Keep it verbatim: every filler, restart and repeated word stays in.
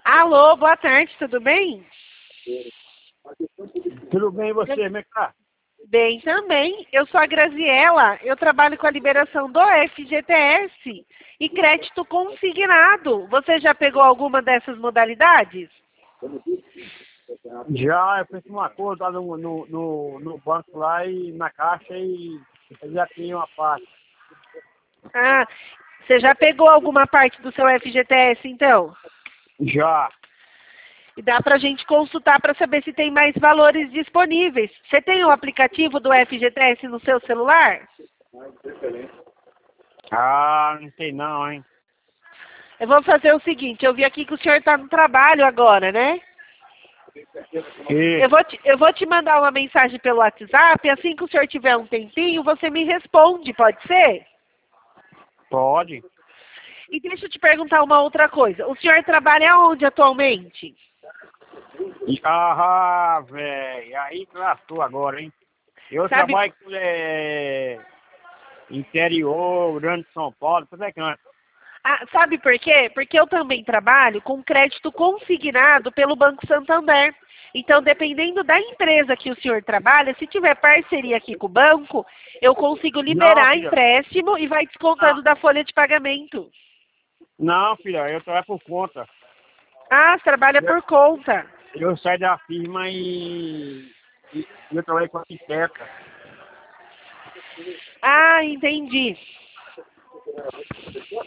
Alô, boa tarde, tudo bem? Tudo bem, e você, como é que tá? Bem também. Eu sou a Graziella, eu trabalho com a liberação do F G T S e crédito consignado. Você já pegou alguma dessas modalidades? Já, eu fiz um acordo lá no, no, no, no banco lá e na caixa e eu já tinha uma parte. Ah, você já pegou alguma parte do seu F G T S, então? Já. E dá para a gente consultar para saber se tem mais valores disponíveis. Você tem o aplicativo do F G T S no seu celular? Ah, não sei não, hein? Eu vou fazer o seguinte, eu vi aqui que o senhor está no trabalho agora, né? E, Eu vou, te, eu vou te mandar uma mensagem pelo WhatsApp, assim que o senhor tiver um tempinho, você me responde, pode ser? pode. E deixa eu te perguntar uma outra coisa. O senhor trabalha onde atualmente? E- Ah, velho, aí que lascou agora, hein? Eu Sabe, trabalho com é, interior, Grande São Paulo, tudo é canto. ah, sabe por quê? Porque eu também trabalho com crédito consignado pelo Banco Santander. Então, dependendo da empresa que o senhor trabalha, se tiver parceria aqui com o banco, eu consigo Não, liberar filha. empréstimo e vai Não, descontando da folha de pagamento. não, filha, eu trabalho por conta. Ah, você trabalha Eu, por conta. eu saio da firma e, e eu trabalho com arquiteta. Ah, entendi.